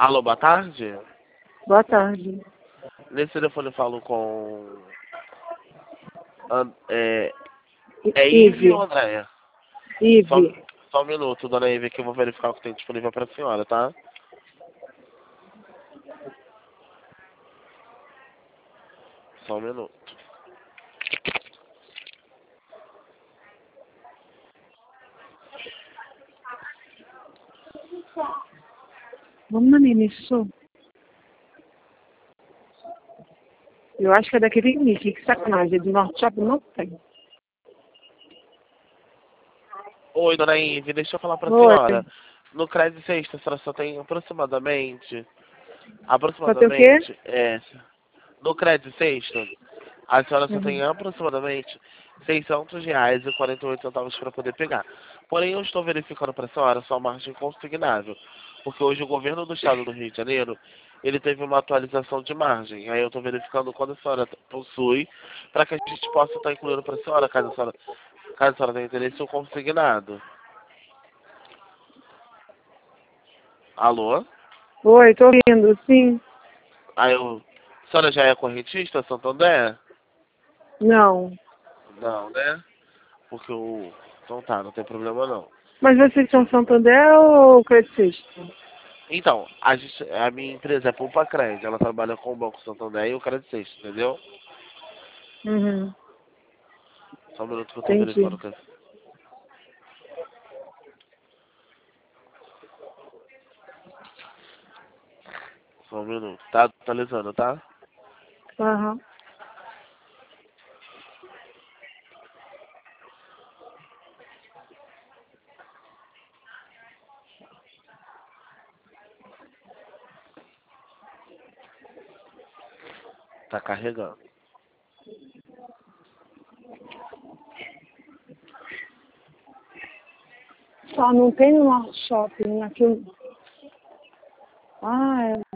Alô, boa tarde. Boa tarde. Nesse telefone eu falo com... É Ive ou Andréia? Ive. Só um minuto, dona Ive, que eu vou verificar o que tem disponível para a senhora, tá? Só um minuto. Vamos na Miniso. Eu acho que é daquele Nick, que sacanagem. Do Norte Shopping não tem. Oi, dona Ive, deixa eu falar para a Oi. senhora. No crédito sexta, a senhora só tem aproximadamente... Só tem o quê? No crédito sexta, a senhora só tem aproximadamente R$ 600,48 para poder pegar. Porém, eu estou verificando para a senhora sua margem consignável, porque hoje o governo do estado do Rio de Janeiro, ele teve uma atualização de margem. Aí eu estou verificando quando a senhora possui, para que a gente possa estar incluindo para a senhora, caso a senhora tenha interesse, o consignado. Alô? Oi, tô ouvindo, sim. A senhora já é correntista, Santander? Não. Não, né? Porque o... Então tá, não tem problema não. Mas vocês são Santander ou Credicista? Então, a minha empresa é Poupa Crédito, ela trabalha com o Banco Santander e o Crédito Sexto, entendeu? Uhum. Só um minuto que eu tô Entendi. verificando. Só um minuto. Tá atualizando, tá? Aham. Tá carregando. Só não tem no Norte Shopping, naquele... Ah, é.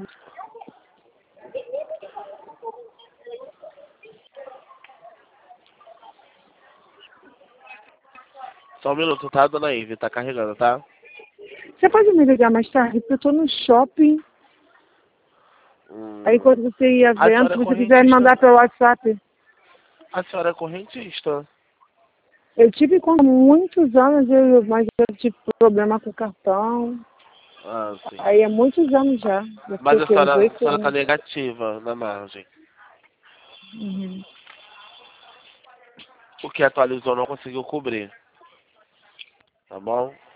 Só um minuto, tá, dona Ivy? Tá carregando, tá? Você pode me ligar mais tarde? Porque eu tô no shopping. Aí quando você ir A vendo, senhora se é você quiser me correntista. mandar pelo WhatsApp. A senhora é correntista. Eu tive com muitos anos, mas eu tive problema com o cartão. Ah, sim. Aí há muitos anos já. Já Mas fiquei a aqui uns senhora, 8 tá anos. negativa na margem. Uhum. O que atualizou não conseguiu cobrir. Tá bom?